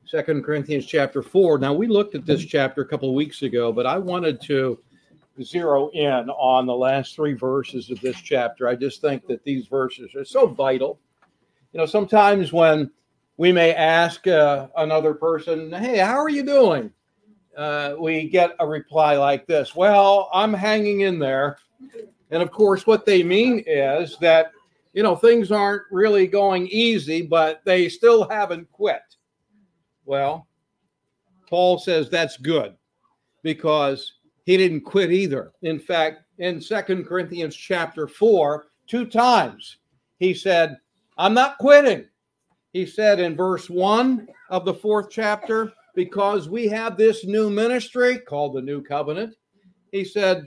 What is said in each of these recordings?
2 Corinthians chapter 4. Now, we looked at this chapter a couple of weeks ago, but I wanted to zero in on the last three verses of this chapter. I just think that these verses are so vital. You know, sometimes when we may ask another person, hey, how are you doing? We get a reply like this, well, I'm hanging in there. And of course, what they mean is that, you know, things aren't really going easy, but they still haven't quit. Well, Paul says that's good because he didn't quit either. In fact, in 2 Corinthians chapter 4, 2 times, he said, I'm not quitting. He said in verse 1 of the 4th chapter, because we have this new ministry called the New Covenant, he said,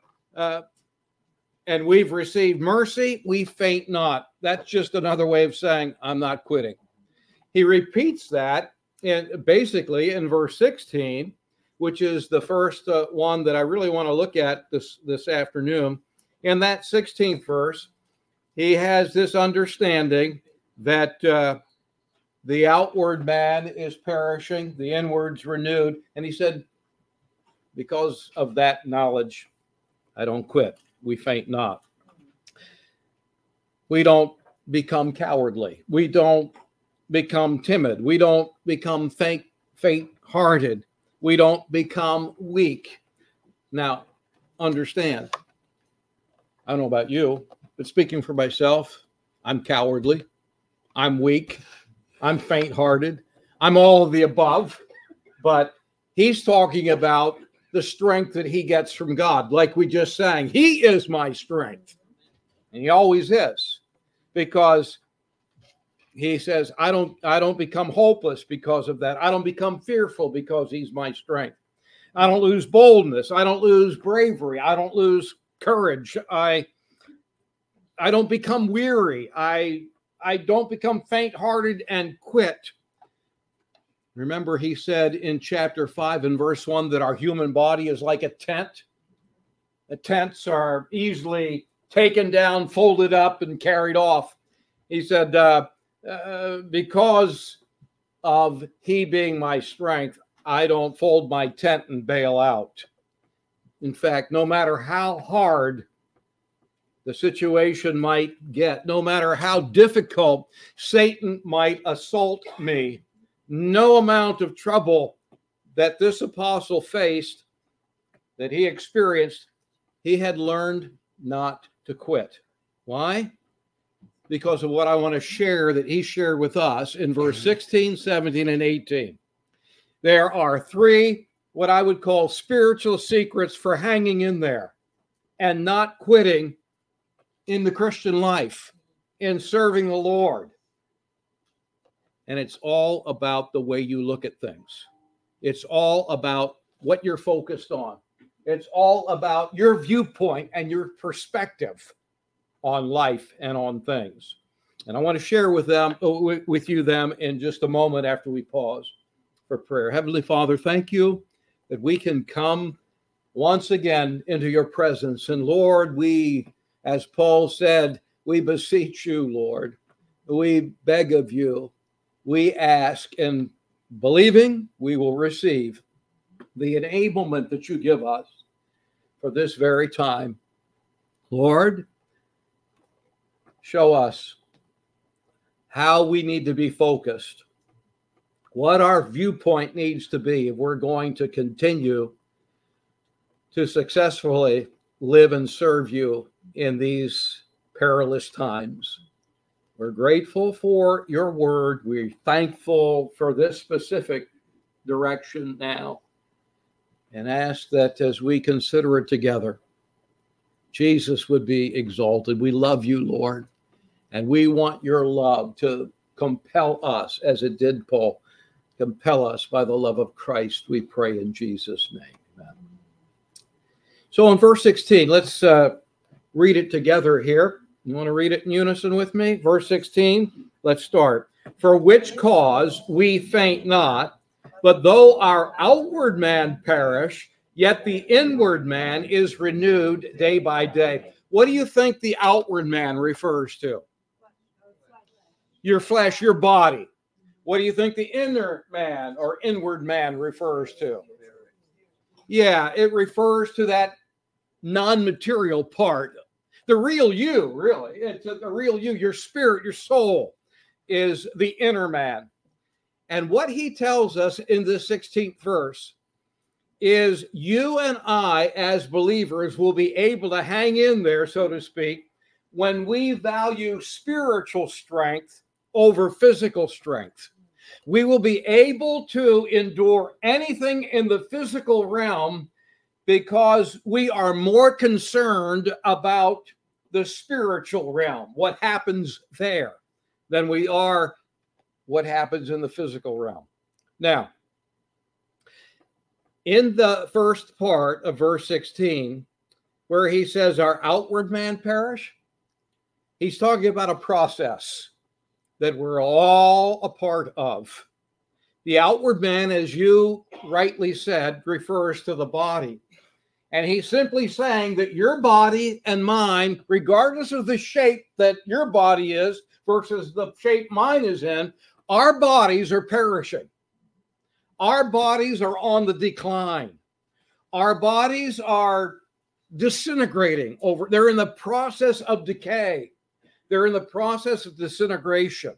and we've received mercy, we faint not. That's just another way of saying, I'm not quitting. He repeats that basically in verse 16, which is the first one that I really want to look at this afternoon. In that 16th verse, he has this understanding that the outward man is perishing, the inward's renewed. And he said, because of that knowledge, I don't quit. We faint not. We don't become cowardly. We don't become timid. We don't become faint-hearted. We don't become weak. Now, understand, I don't know about you, but speaking for myself, I'm cowardly. I'm weak. I'm faint-hearted. I'm all of the above. But he's talking about the strength that he gets from God. Like we just sang, he is my strength. And he always is. Because he says, I don't become hopeless because of that. I don't become fearful because he's my strength. I don't lose boldness. I don't lose bravery. I don't lose courage. I don't become weary. I don't become faint-hearted and quit. Remember, he said in chapter 5 and verse 1 that our human body is like a tent. The tents are easily taken down, folded up, and carried off. He said, because of he being my strength, I don't fold my tent and bail out. In fact, no matter how hard the situation might get, no matter how difficult Satan might assault me, no amount of trouble that this apostle faced, that he experienced, he had learned not to quit. Why? Because of what I want to share that he shared with us in verse 16, 17, and 18. There are three, what I would call spiritual secrets for hanging in there and not quitting in the Christian life, in serving the Lord. And it's all about the way you look at things. It's all about what you're focused on. It's all about your viewpoint and your perspective on life and on things. And I want to share with you them in just a moment after we pause for prayer. Heavenly Father, thank you that we can come once again into your presence. And Lord, we, as Paul said, we beseech you, Lord. We beg of you. We ask, and believing we will receive the enablement that you give us for this very time. Lord, show us how we need to be focused, what our viewpoint needs to be if we're going to continue to successfully live and serve you in these perilous times. We're grateful for your word. We're thankful for this specific direction now, and ask that as we consider it together, Jesus would be exalted. We love you, Lord, and we want your love to compel us, as it did Paul, compel us by the love of Christ, we pray in Jesus' name. Amen. So in verse 16, let's read it together here. You want to read it in unison with me? Verse 16, let's start. For which cause we faint not, but though our outward man perish, yet the inward man is renewed day by day. What do you think the outward man refers to? Your flesh, your body. What do you think the inner man or inward man refers to? Yeah, it refers to that non-material part. The real you, really. It's the real you, your spirit, your soul is the inner man. And what he tells us in the 16th verse is you and I, as believers, will be able to hang in there, so to speak, when we value spiritual strength over physical strength. We will be able to endure anything in the physical realm because we are more concerned about the spiritual realm, what happens there, than we are what happens in the physical realm. Now, in the first part of verse 16, where he says our outward man perish, he's talking about a process that we're all a part of. The outward man, as you rightly said, refers to the body. And he's simply saying that your body and mine, regardless of the shape that your body is versus the shape mine is in, our bodies are perishing. Our bodies are on the decline. Our bodies are disintegrating over. They're in the process of decay. They're in the process of disintegration.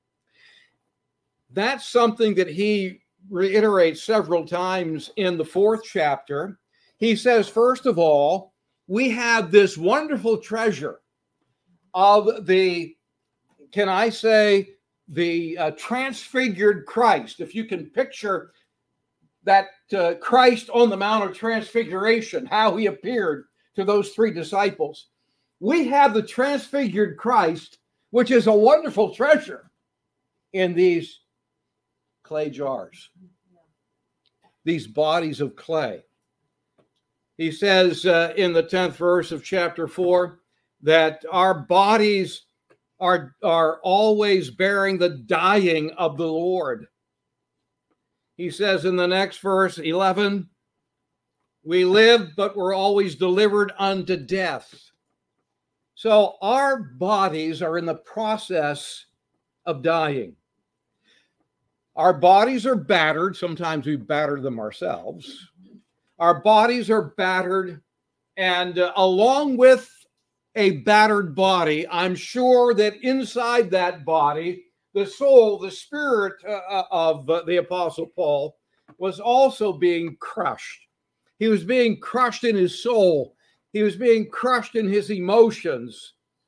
That's something that he reiterates several times in the 4th chapter. He says, first of all, we have this wonderful treasure of the, can I say, the transfigured Christ. If you can picture that Christ on the Mount of Transfiguration, how he appeared to those 3 disciples. We have the transfigured Christ, which is a wonderful treasure in these clay jars, these bodies of clay. He says in the 10th verse of chapter 4 that our bodies are always bearing the dying of the Lord. He says in the next verse, 11, we live, but we're always delivered unto death. So our bodies are in the process of dying. Our bodies are battered. Sometimes we batter them ourselves. Our bodies are battered, and along with a battered body, I'm sure that inside that body, the soul, the spirit of the Apostle Paul was also being crushed. He was being crushed in his soul. He was being crushed in his emotions.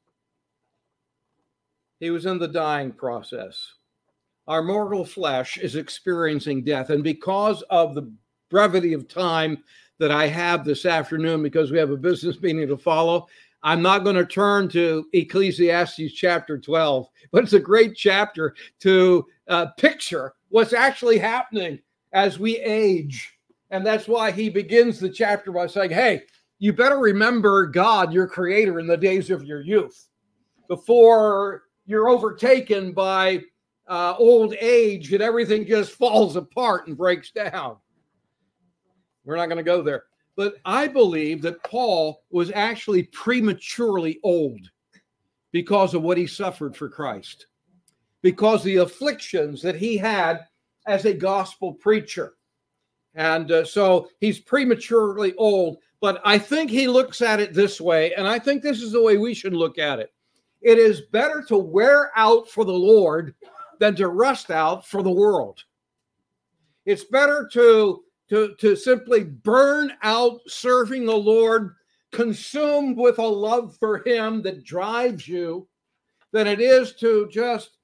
He was in the dying process. Our mortal flesh is experiencing death. And because of the brevity of time that I have this afternoon, because we have a business meeting to follow, I'm not going to turn to Ecclesiastes chapter 12, but it's a great chapter to picture what's actually happening as we age. And that's why he begins the chapter by saying, hey, you better remember God, your creator, in the days of your youth, before you're overtaken by old age and everything just falls apart and breaks down. We're not going to go there. But I believe that Paul was actually prematurely old because of what he suffered for Christ, because the afflictions that he had as a gospel preacher. And so he's prematurely old. But I think he looks at it this way, and I think this is the way we should look at it. It is better to wear out for the Lord than to rust out for the world. It's better to simply burn out serving the Lord, consumed with a love for him that drives you, than it is to just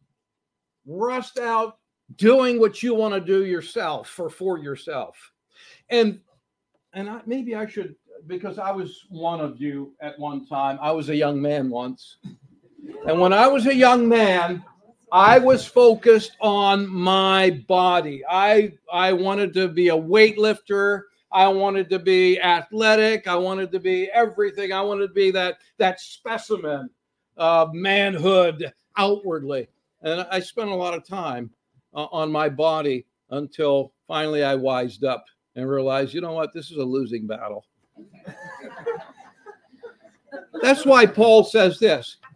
rust out doing what you want to do yourself or for yourself. And maybe I should, because I was one of you at one time. I was a young man once. And when I was a young man, I was focused on my body. I wanted to be a weightlifter. I wanted to be athletic. I wanted to be everything. I wanted to be that specimen of manhood outwardly. And I spent a lot of time on my body until finally I wised up and realized, you know what, this is a losing battle. That's why Paul says this.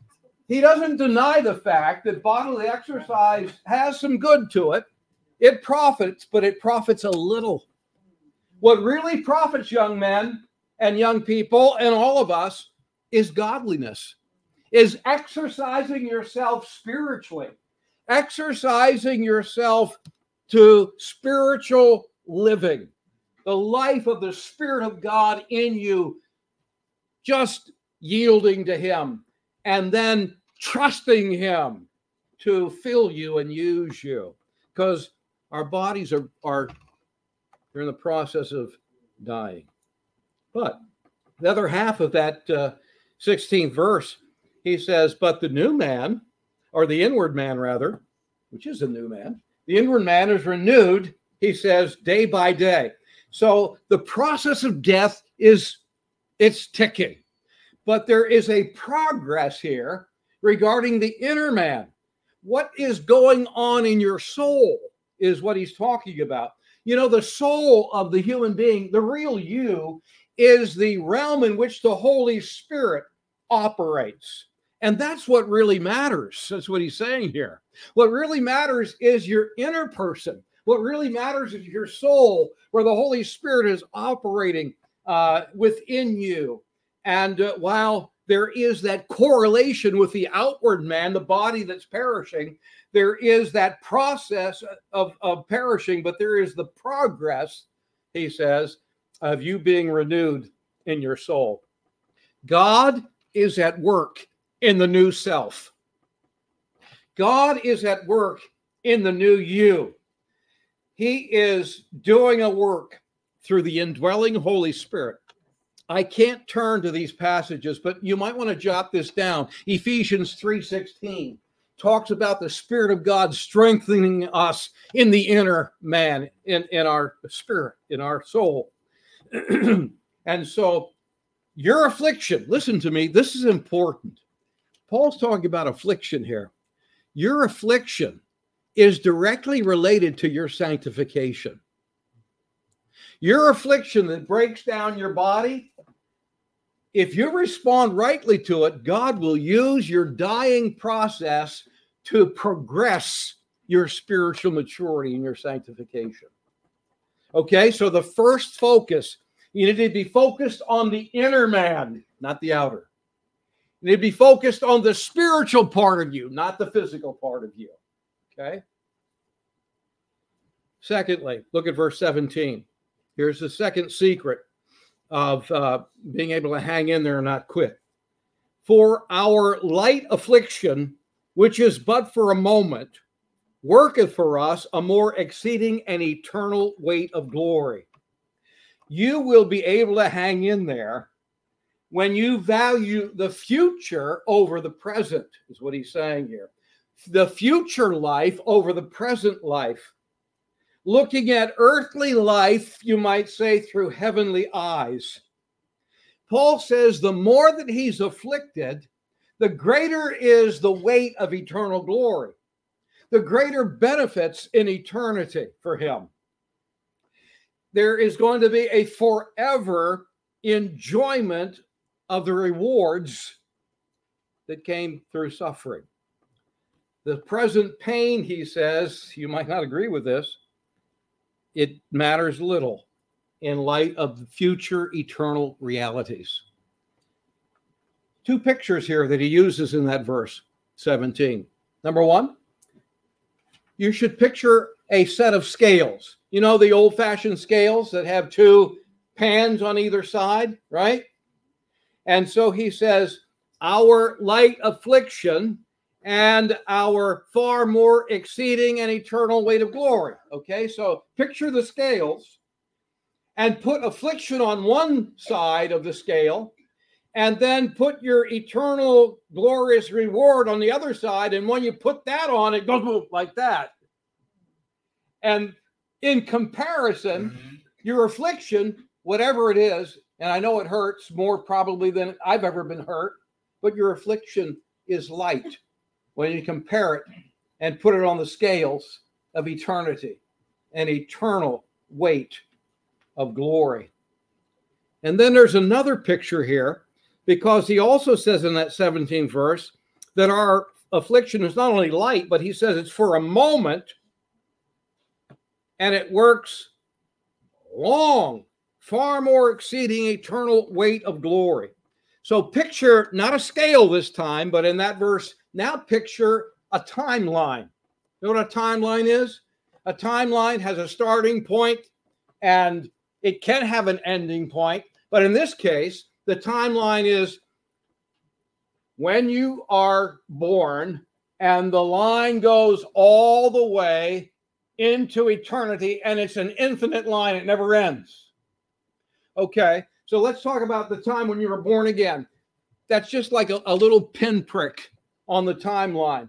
he doesn't deny the fact that bodily exercise has some good to it. It profits, but it profits a little. What really profits young men and young people and all of us is godliness, is exercising yourself spiritually, exercising yourself to spiritual living, the life of the Spirit of God in you, just yielding to him and then trusting him to fill you and use you, because our bodies are they're in the process of dying. But the other half of that 16th verse, he says, but the new man, or the inward man rather, which is a new man, the inward man is renewed, he says, day by day. So the process of death it's ticking. But there is a progress here regarding the inner man. What is going on in your soul is what he's talking about. You know, the soul of the human being, the real you, is the realm in which the Holy Spirit operates. And that's what really matters. That's what he's saying here. What really matters is your inner person. What really matters is your soul, where the Holy Spirit is operating within you. And while there is that correlation with the outward man, the body that's perishing, there is that process of perishing, but there is the progress, he says, of you being renewed in your soul. God is at work in the new self. God is at work in the new you. He is doing a work through the indwelling Holy Spirit. I can't turn to these passages, but you might want to jot this down. Ephesians 3:16 talks about the Spirit of God strengthening us in the inner man, in our spirit, in our soul. And so your affliction, listen to me, this is important. Paul's talking about affliction here. Your affliction is directly related to your sanctification. Your affliction that breaks down your body, if you respond rightly to it, God will use your dying process to progress your spiritual maturity and your sanctification. Okay, so the first focus, you need to be focused on the inner man, not the outer. You need to be focused on the spiritual part of you, not the physical part of you. Okay? Secondly, look at verse 17. Here's the second secret of being able to hang in there and not quit. For our light affliction, which is but for a moment, worketh for us a more exceeding and eternal weight of glory. You will be able to hang in there when you value the future over the present, is what he's saying here. The future life over the present life. Looking at earthly life, you might say, through heavenly eyes. Paul says the more that he's afflicted, the greater is the weight of eternal glory, the greater benefits in eternity for him. There is going to be a forever enjoyment of the rewards that came through suffering. The present pain, he says, you might not agree with this, it matters little in light of the future eternal realities. Two pictures here that he uses in that verse 17. Number one, you should picture a set of scales. You know, the old-fashioned scales that have two pans on either side, right? And so he says, our light affliction and our far more exceeding and eternal weight of glory. Okay, so picture the scales and put affliction on one side of the scale, and then put your eternal glorious reward on the other side. And when you put that on, it goes like that. And in comparison, your affliction, whatever it is, and I know it hurts more probably than I've ever been hurt, but your affliction is light when you compare it and put it on the scales of eternity, an eternal weight of glory. And then there's another picture here, because he also says in that 17th verse, that our affliction is not only light, but he says it's for a moment, and it works long, far more exceeding eternal weight of glory. So picture not a scale this time, but in that verse, now picture a timeline. You know what a timeline is? A timeline has a starting point and it can have an ending point. But in this case, the timeline is when you are born and the line goes all the way into eternity, and it's an infinite line. It never ends. Okay, so let's talk about the time when you were born again. That's just like a little pinprick on the timeline.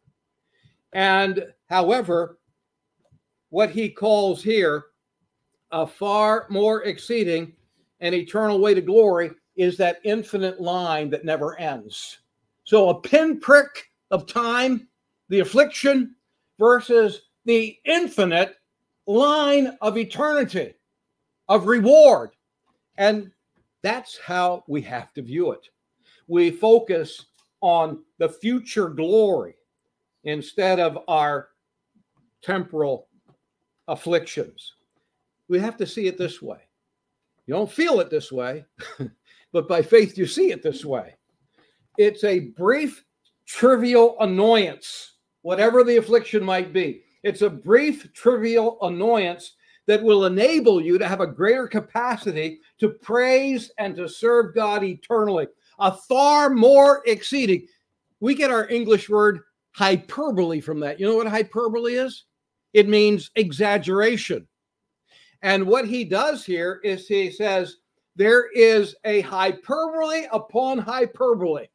And however, what he calls here a far more exceeding and eternal way to glory is that infinite line that never ends. So a pinprick of time, the affliction, versus the infinite line of eternity, of reward. And that's how we have to view it. We focus on the future glory instead of our temporal afflictions. We have to see it this way. You don't feel it this way, but by faith you see it this way. It's a brief, trivial annoyance, whatever the affliction might be. It's a brief, trivial annoyance that will enable you to have a greater capacity to praise and to serve God eternally. A far more exceeding. We get our English word hyperbole from that. You know what hyperbole is? It means exaggeration. And what he does here is he says, there is a hyperbole upon hyperbole.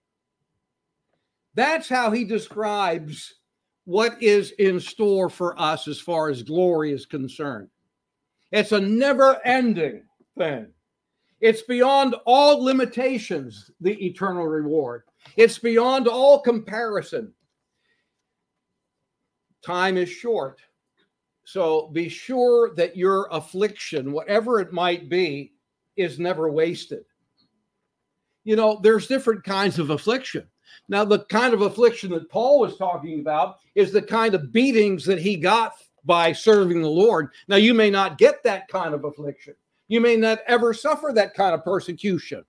That's how he describes what is in store for us as far as glory is concerned. It's a never-ending thing. It's beyond all limitations, the eternal reward. It's beyond all comparison. Time is short. So be sure that your affliction, whatever it might be, is never wasted. You know, there's different kinds of affliction. Now, the kind of affliction that Paul was talking about is the kind of beatings that he got by serving the Lord. Now, you may not get that kind of affliction. You may not ever suffer that kind of persecution.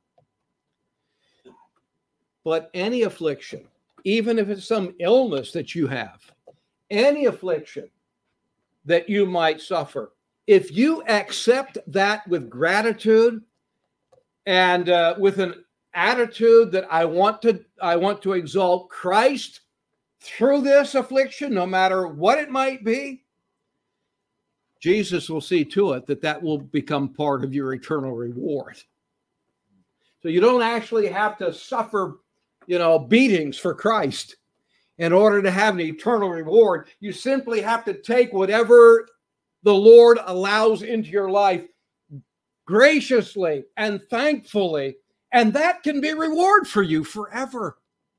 But any affliction, even if it's some illness that you have, any affliction that you might suffer, if you accept that with gratitude and with an attitude that I want to exalt Christ through this affliction, no matter what it might be, Jesus will see to it that that will become part of your eternal reward. So you don't actually have to suffer, beatings for Christ in order to have an eternal reward. You simply have to take whatever the Lord allows into your life graciously and thankfully, and that can be reward for you forever.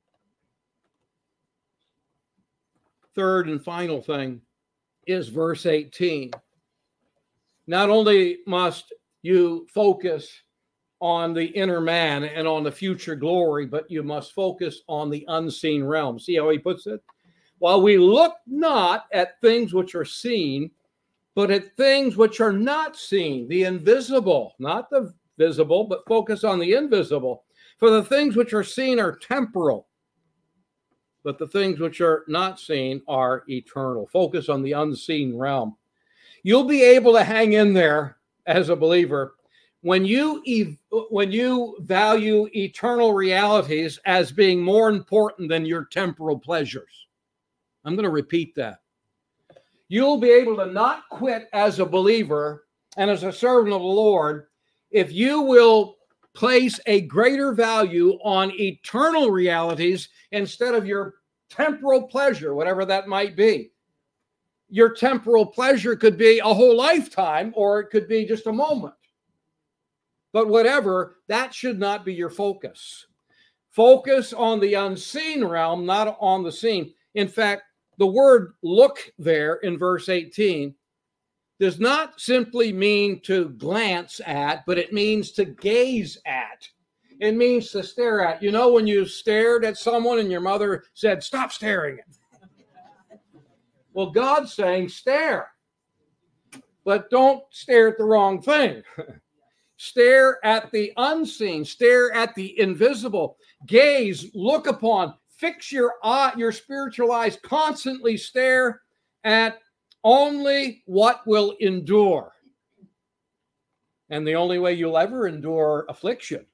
Third and final thing is verse 18. Not only must you focus on the inner man and on the future glory, but you must focus on the unseen realm. See how he puts it? While we look not at things which are seen, but at things which are not seen, the invisible, not the visible, but focus on the invisible. For the things which are seen are temporal, but the things which are not seen are eternal. Focus on the unseen realm. You'll be able to hang in there as a believer when you value eternal realities as being more important than your temporal pleasures. I'm going to repeat that. You'll be able to not quit as a believer and as a servant of the Lord if you will place a greater value on eternal realities instead of your temporal pleasure, whatever that might be. Your temporal pleasure could be a whole lifetime, or it could be just a moment. But whatever, that should not be your focus. Focus on the unseen realm, not on the seen. In fact, the word look there in verse 18 does not simply mean to glance at, but it means to gaze at. It means to stare at. You know, when you stared at someone and your mother said, "Stop staring." Well, God's saying stare, but don't stare at the wrong thing. Stare at the unseen, stare at the invisible. Gaze, look upon, fix your spiritual eyes, constantly stare at only what will endure. And the only way you'll ever endure affliction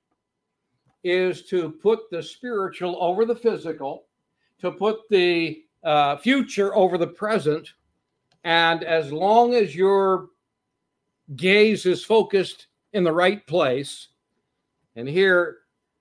is to put the spiritual over the physical, to put the future over the present. And as long as your gaze is focused in the right place, and here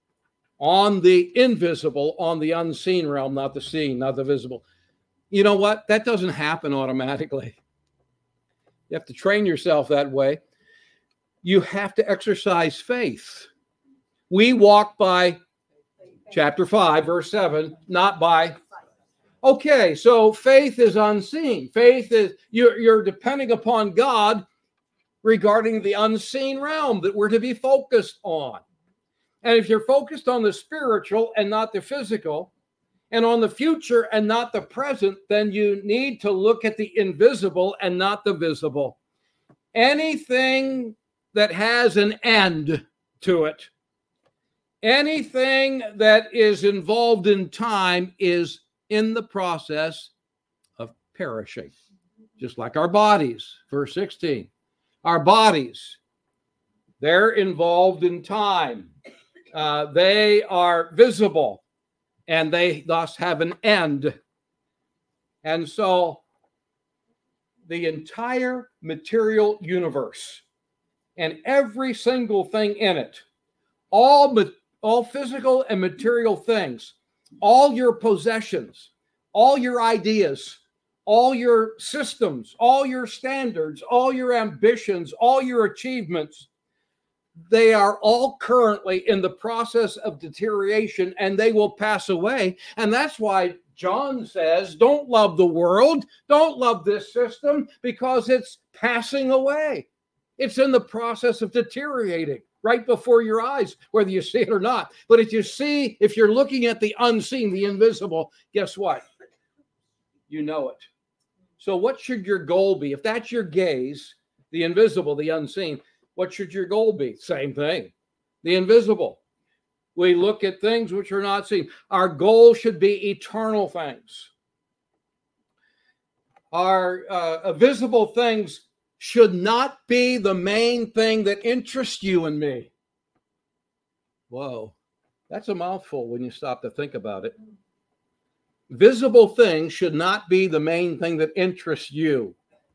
on the invisible, on the unseen realm, not the seen, not the visible, you know what? That doesn't happen automatically. You have to train yourself that way. You have to exercise faith. We walk by chapter 5, verse 7, not by. Okay, so faith is unseen. Faith is, you're depending upon God regarding the unseen realm that we're to be focused on. And if you're focused on the spiritual and not the physical, and on the future and not the present, then you need to look at the invisible and not the visible. Anything that has an end to it, anything that is involved in time is in the process of perishing, just like our bodies. Verse 16, our bodies, they're involved in time. They are visible, and they thus have an end. And so the entire material universe and every single thing in it, all physical and material things, all your possessions, all your ideas, all your systems, all your standards, all your ambitions, all your achievements, they are all currently in the process of deterioration, and they will pass away. And that's why John says, don't love the world, don't love this system, because it's passing away. It's in the process of deteriorating right before your eyes, whether you see it or not. But if you're looking at the unseen, the invisible, guess what? You know it. So what should your goal be? If that's your gaze, the invisible, the unseen, what should your goal be? Same thing, the invisible. We look at things which are not seen. Our goal should be eternal things. Our visible things should not be the main thing that interests you and me. Whoa, that's a mouthful when you stop to think about it. Visible things should not be the main thing that interests you.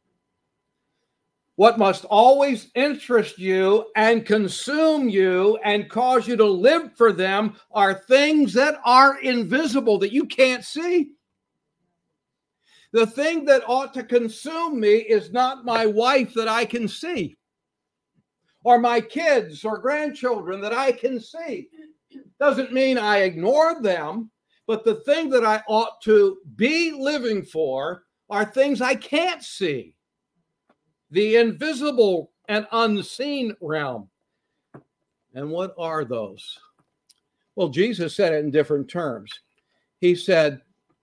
What must always interest you and consume you and cause you to live for them are things that are invisible, that you can't see. The thing that ought to consume me is not my wife that I can see, or my kids or grandchildren that I can see. Doesn't mean I ignore them, but the thing that I ought to be living for are things I can't see. The invisible and unseen realm. And what are those? Well, Jesus said it in different terms. He said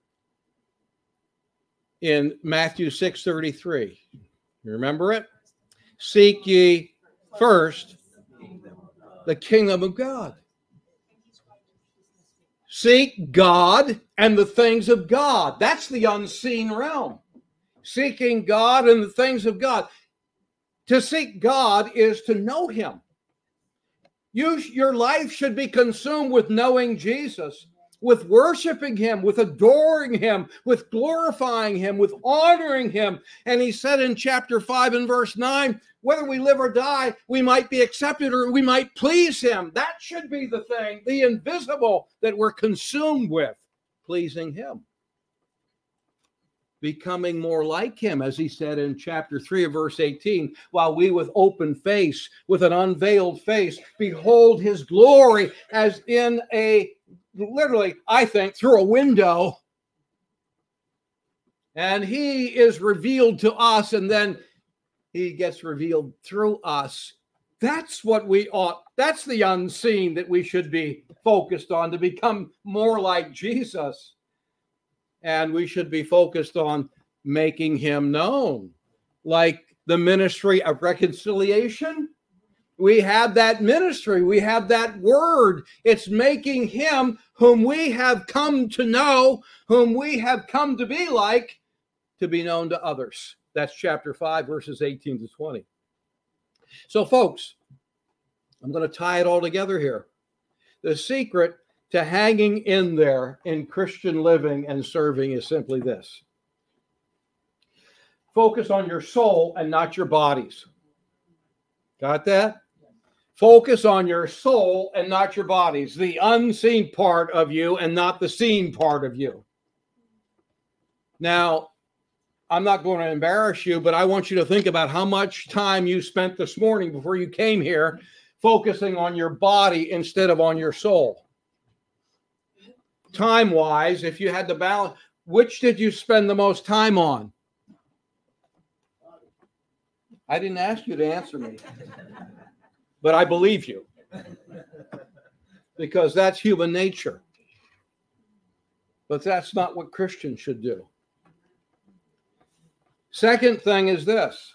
in Matthew 6:33, you remember it? Seek ye first the kingdom of God. Seek God and the things of God. That's the unseen realm. Seeking God and the things of God. To seek God is to know him. Your life should be consumed with knowing Jesus, with worshiping him, with adoring him, with glorifying him, with honoring him. And he said in chapter 5 and verse 9, whether we live or die, we might be accepted or we might please him. That should be the thing, the invisible that we're consumed with, pleasing him. Becoming more like him, as he said in chapter 3 of verse 18, while we with open face, with an unveiled face, behold his glory as in literally, I think, through a window. And he is revealed to us, and then he gets revealed through us That's what we ought, that's the unseen that we should be focused on to become more like Jesus. And we should be focused on making him known, like the ministry of reconciliation. We have that ministry. We have that word. It's making him whom we have come to know, whom we have come to be like, to be known to others. That's chapter 5, verses 18 to 20. So, folks, I'm going to tie it all together here. The secret to hanging in there in Christian living and serving is simply this. Focus on your soul and not your bodies. Got that? Focus on your soul and not your bodies. The unseen part of you and not the seen part of you. Now, I'm not going to embarrass you, but I want you to think about how much time you spent this morning before you came here focusing on your body instead of on your soul. Time-wise, if you had to balance, which did you spend the most time on? I didn't ask you to answer me, but I believe you because that's human nature. But that's not what Christians should do. Second thing is this.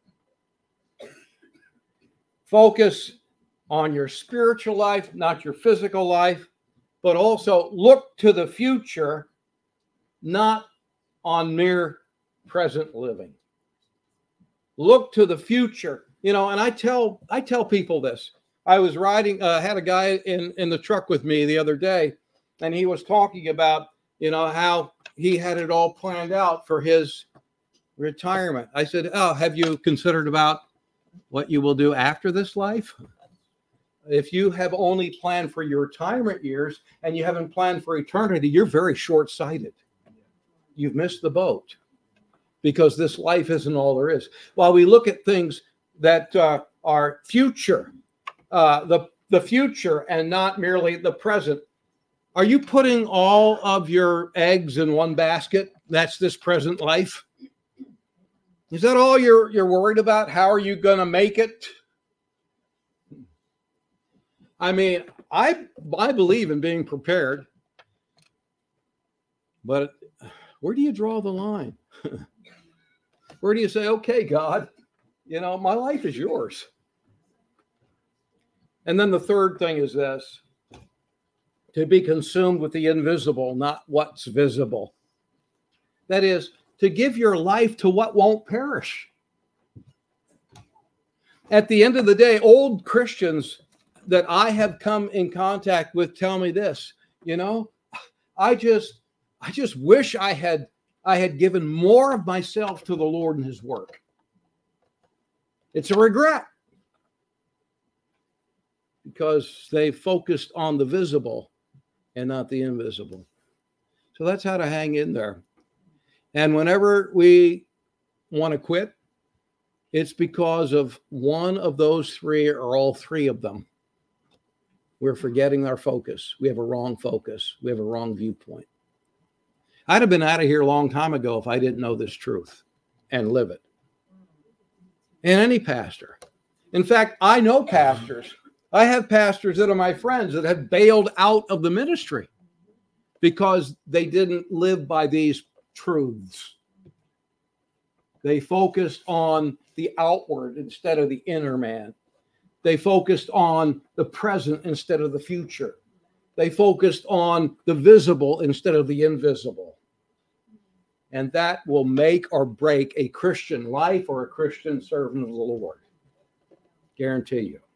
Focus on your spiritual life, not your physical life, but also look to the future, not on mere present living. Look to the future. You know, and I tell people this. I was riding, had a guy in the truck with me the other day, and he was talking about, you know, how he had it all planned out for his retirement. I said, oh, have you considered about what you will do after this life? If you have only planned for your retirement years and you haven't planned for eternity, you're very short-sighted. You've missed the boat because this life isn't all there is. While we look at things that are future, the future and not merely the present, are you putting all of your eggs in one basket? That's this present life? Is that all you're worried about? How are you going to make it? I mean, I believe in being prepared, but where do you draw the line? Where do you say, okay, God, you know, my life is yours? And then the third thing is this: to be consumed with the invisible, not what's visible. That is, to give your life to what won't perish. At the end of the day, old Christians that I have come in contact with tell me this, you know, I just wish I had given more of myself to the Lord and his work. It's a regret because they focused on the visible and not the invisible. So that's how to hang in there. And whenever we want to quit, it's because of one of those three or all three of them. We're forgetting our focus. We have a wrong focus. We have a wrong viewpoint. I'd have been out of here a long time ago if I didn't know this truth and live it. And any pastor. In fact, I know pastors. I have pastors that are my friends that have bailed out of the ministry because they didn't live by these truths. They focused on the outward instead of the inner man. They focused on the present instead of the future. They focused on the visible instead of the invisible. And that will make or break a Christian life or a Christian servant of the Lord. Guarantee you.